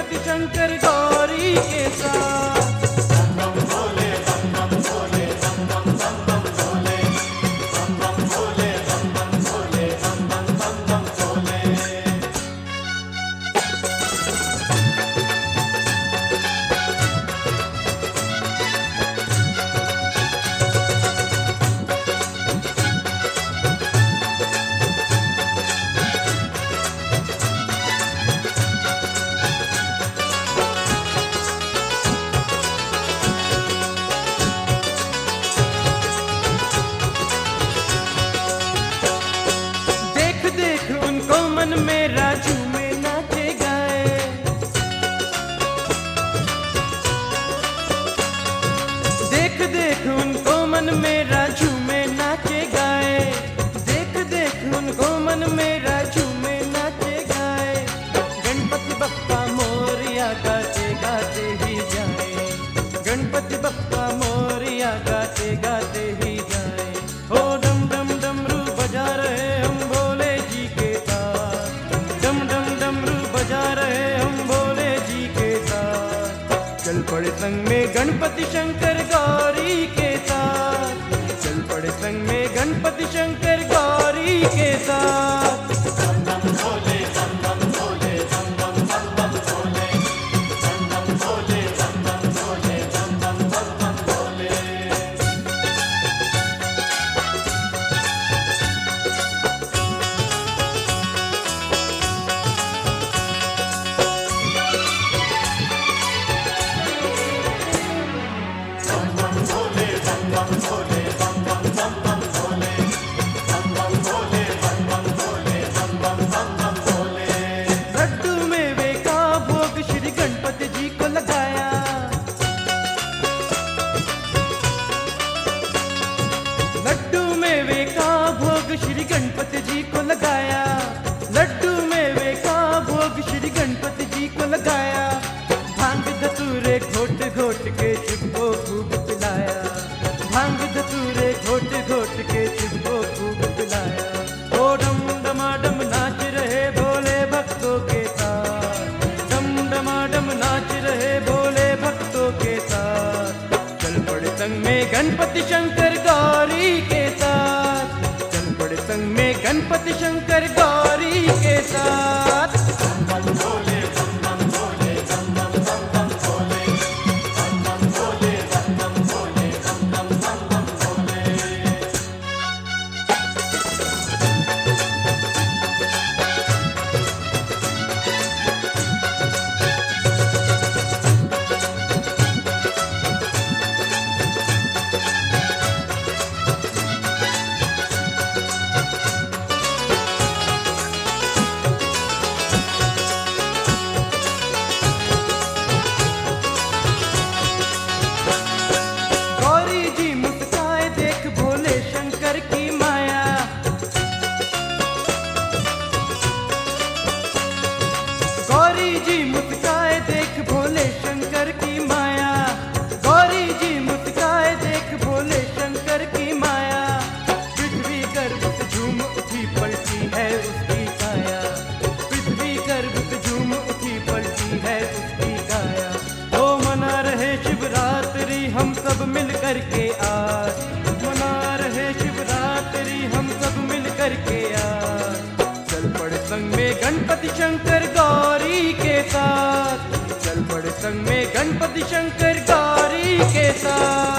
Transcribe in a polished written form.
गणपति शंकर गौरी के साथ। मन मेरा झूमे नाचे गाए, देख देख उनको मन मेरा झूमे नाचे गाए, देख देख उनको मन मेरा झूमे नाचे गाए। गणपति बप्पा मोरिया गाते गाते ही जाए, गणपति बप्पा मोरिया गाते गाते ही जाए। हो डम डम डमरू बजा रहे हम भोले जी के साथ, डम डम डमरू बजा रहे हम भोले जी के साथ। चल पड़े संग में गणपति शंकर गौरी के साथ, चल पड़े संग में गणपति शंकर गौरी के साथ। लड्डू मेवे का भोग श्री गणपति जी को लगाया, लड्डू मेवे का भोग श्री गणपति जी को लगाया, लड्डू मेवे का भोग श्री गणपति जी को लगाया। भांग धतूरे घोट घोट के शिव को खूब पिलाया, भांग धतूरे घोट घोट के शिव को खूब पिलाया। ओ डम डमाडम नाच रहे भोले भक्तों के साथ, डम डमाडम नाच रहे भोले भक्तों के साथ। चल पड़े संग में गणपति शंकर गौरी के साथ, चल पड़े संग में गणपति शंकर गौरी के साथ। गौरी जी मुस्काए देख भोले शंकर की माया, गौरी जी मुस्काए देख भोले शंकर की माया। पृथ्वी गर्भ से झूम उठी पलटी है उसकी काया, पृथ्वी गर्भ से झूम उठी पलटी है उसकी काया। ओ मना रहे शिवरात्रि हम सब मिल कर के आज, मना रहे शिवरात्रि हम सब मिल कर के आज। चल पड़े संग में गणपति शंकर गौरी के साथ, चल पड़े संग में गणपति शंकर गौरी के साथ।